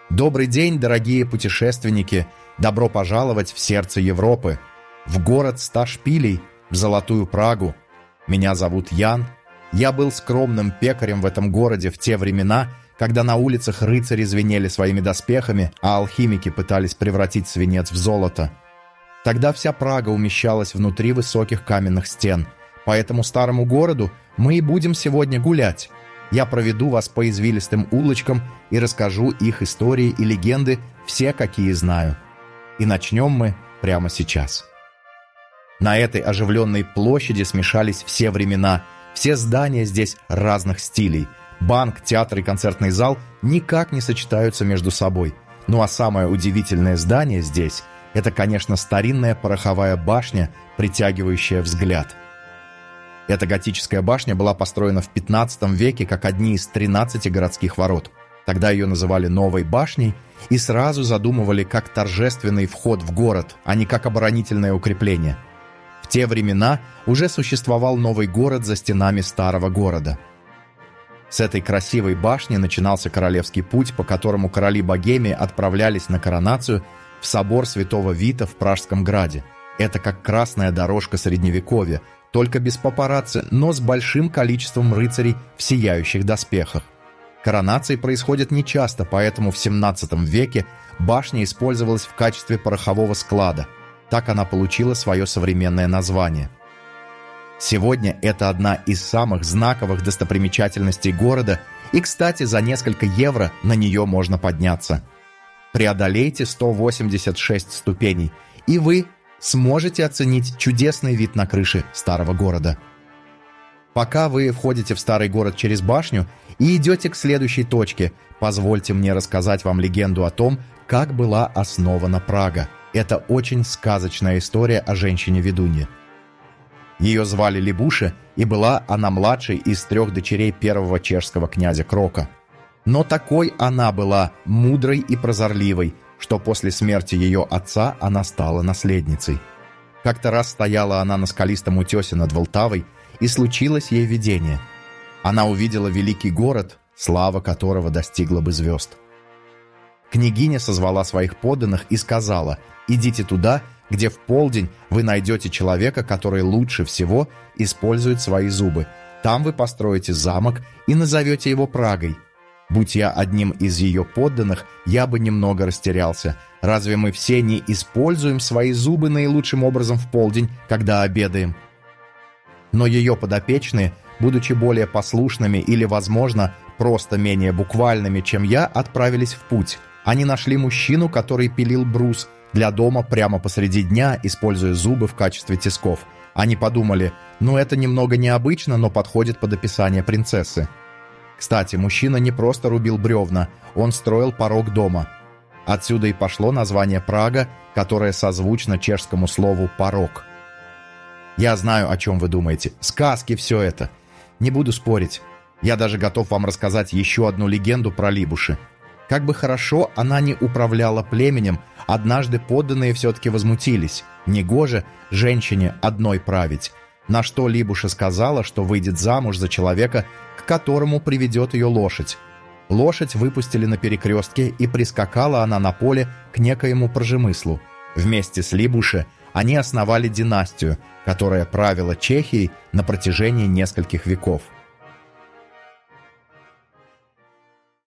Добрый день, дорогие путешественники! Добро пожаловать в сердце Европы, в город 100 шпилей, в Золотую Прагу. Меня зовут Ян. Я был скромным пекарем в этом городе в те времена, когда на улицах рыцари звенели своими доспехами, а алхимики пытались превратить свинец в золото. Тогда вся Прага умещалась внутри высоких каменных стен. По этому старому городу мы и будем сегодня гулять. Я проведу вас по извилистым улочкам и расскажу их истории и легенды, все, какие знаю. И начнем мы прямо сейчас. На этой оживленной площади смешались все времена, все здания здесь разных стилей. Банк, театр и концертный зал никак не сочетаются между собой. Ну а самое удивительное здание здесь – это, конечно, старинная пороховая башня, притягивающая взгляд. Эта готическая башня была построена в 15 веке как одни из 13 городских ворот. Тогда ее называли Новой башней и сразу задумывали как торжественный вход в город, а не как оборонительное укрепление. В те времена уже существовал новый город за стенами старого города. С этой красивой башни начинался королевский путь, по которому короли Богемии отправлялись на коронацию в собор Святого Вита в Пражском граде. Это как красная дорожка Средневековья, только без папарацци, но с большим количеством рыцарей в сияющих доспехах. Коронации происходят нечасто, поэтому в 17 веке башня использовалась в качестве порохового склада. Так она получила свое современное название. Сегодня это одна из самых знаковых достопримечательностей города, и, кстати, за несколько евро на нее можно подняться. Преодолейте 186 ступеней, и вы сможете оценить чудесный вид на крыши старого города. Пока вы входите в старый город через башню и идете к следующей точке, позвольте мне рассказать вам легенду о том, как была основана Прага. Это очень сказочная история о женщине-ведунье. Ее звали Либуша, и была она младшей из 3 дочерей первого чешского князя Крока. Но такой она была мудрой и прозорливой, что после смерти ее отца она стала наследницей. Как-то раз стояла она на скалистом утесе над Волтавой, и случилось ей видение. Она увидела великий город, слава которого достигла бы звезд. Княгиня созвала своих подданных и сказала: «Идите туда, где в полдень вы найдете человека, который лучше всего использует свои зубы. Там вы построите замок и назовете его Прагой». Будь я одним из ее подданных, я бы немного растерялся. Разве мы все не используем свои зубы наилучшим образом в полдень, когда обедаем? Но ее подопечные, будучи более послушными или, возможно, просто менее буквальными, чем я, отправились в путь. Они нашли мужчину, который пилил брус для дома прямо посреди дня, используя зубы в качестве тисков. Они подумали: это немного необычно, но подходит под описание принцессы. Кстати, мужчина не просто рубил бревна, он строил порог дома. Отсюда и пошло название Прага, которое созвучно чешскому слову «порог». Я знаю, о чем вы думаете. Сказки все это. Не буду спорить. Я даже готов вам рассказать еще одну легенду про Либуши. Как бы хорошо она ни управляла племенем, однажды подданные все-таки возмутились. Негоже женщине одной править. На что Либуша сказала, что выйдет замуж за человека, к которому приведет ее лошадь. Лошадь выпустили на перекрестке, и прискакала она на поле к некоему Пржемыслу. Вместе с Либуше они основали династию, которая правила Чехией на протяжении нескольких веков.